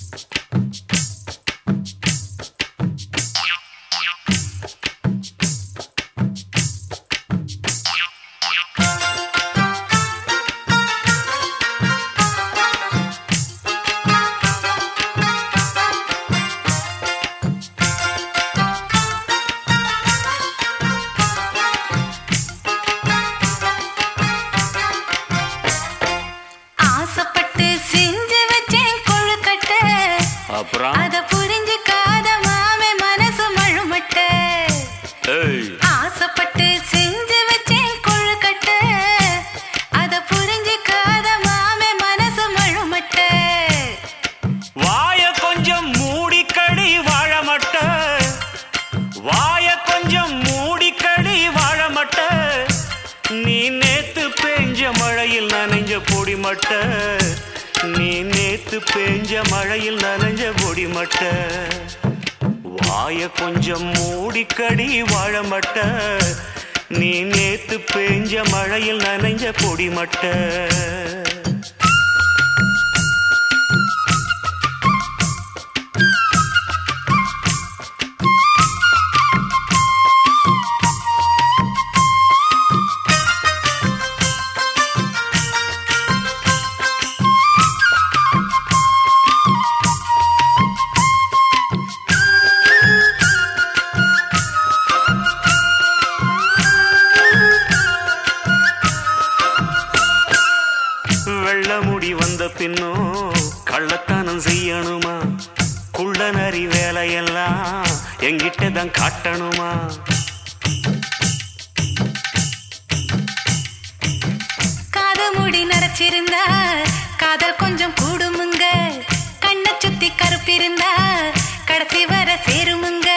அத புரிஞ்சுக்காத மாமே மனசு மழுமட்ட ஆசைப்பட்டு செஞ்சு வச்சேன் கொழுக்கட்ட அத புரிஞ்சுக்காத மாமே மனசு மழுமட்ட வாய கொஞ்சம் மூடிக்கடி வாழமட்ட வாய கொஞ்சம் மூடிக்கடி வாழமட்ட நீ நேத்து பெஞ்ச மழையில் நனைஞ்ச பொடிமட்ட நீ நேத்து பெஞ்ச மழையில் நனைஞ்ச பொடிமட்ட வாய கொஞ்சம் மூடிக்கடி வாழமட்ட நீ நேத்து பெஞ்ச மழையில் நனைஞ்ச பொடிமட்ட வெள்ளமுடி வந்த பின்னோ கள்ளத்தனம் செய்யணுமா குள்ள நரி வேலையெல்லாம் எங்கிட்ட தான் காட்டணுமா காது மூடி நரைச்சிருந்தா காதல் கொஞ்சம் கூடுமுங்க கண்ணை சுத்தி கருப்பிருந்தா கடைசி வர சேருமுங்க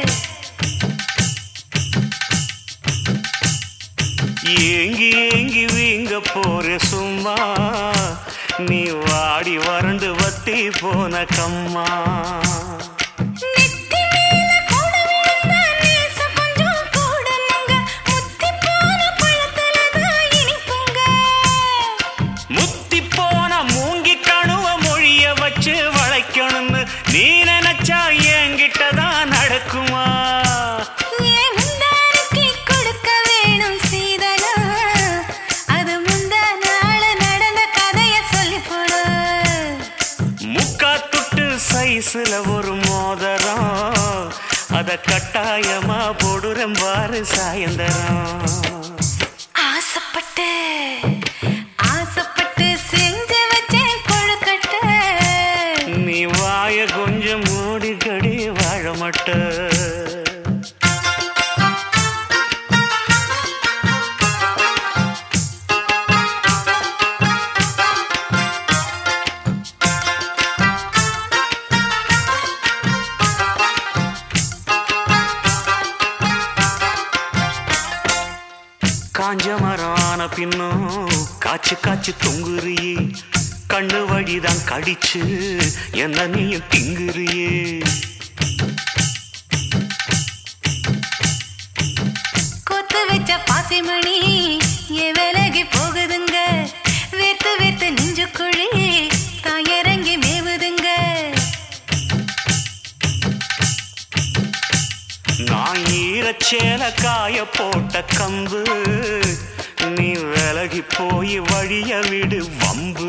ஏங்கி ஏங்கி வீங்க போற சும்மா நீ வாடி வறண்டு வத்தி போன கம்மா முத்தி போன மூங்கி கணுவ மொழிய வச்சு வளைக்கணும்னு நீ நினைச்சா என்கிட்டதான் நடக்குமா சைஸ்ல ஒரு மோதிரம் அத கட்டாயமா போடுறேன் பாரு சாயந்தரம் ஆசைப்பட்டு ஆசைப்பட்டு செஞ்சு வச்சேன் கொழுக்கட்ட நீ வாய கொஞ்சம் மூடிக்கடி வாழமட்ட காஞ்ச மரம் ஆன பின்னும் காய்ச்சி காய்ச்சி தொங்குறியே கண்ணு வழிதான் கடிச்சு என்ன நீயும் திங்குறியே கொத்து வச்ச பாசிமணி என் விலகி போகுதுங்க வேத்து வேத்து நெஞ்சுக்குழி தான் இறங்கி மேவுதுங்க நான் ஈரச்சேல காய போட்ட கம்பு நீ விலகி போய் வழிய விடு வம்பு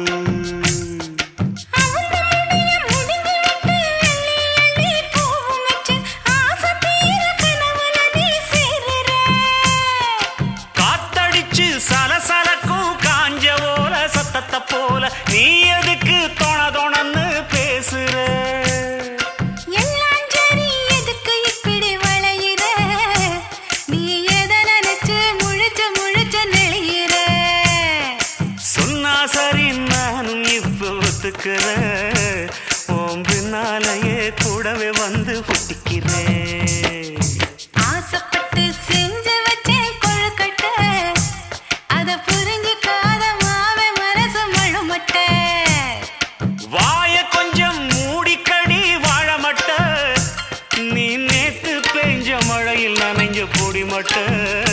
காத்தடிச்சு சலசலக்கும் காஞ்ச ஓல சத்தத்தை போல நீ எதுக்கு தொண தொணன்னு பேசுற சரி நானும் இப்ப ஒத்துக்கிறேன் உன் பின்னாலேயே கூடவே வந்து ஒட்டிக்கிறேன் ஆசைப்பட்டு செஞ்சு வச்சேன் கொழுக்கட்ட அத புரிஞ்சுக்காத மாவே மனசு மழுமட்ட வாய கொஞ்சம் மூடிக்கடி வாழமட்ட நீ நேத்து பெஞ்ச மழையில் நனைஞ்ச பொடிமட்ட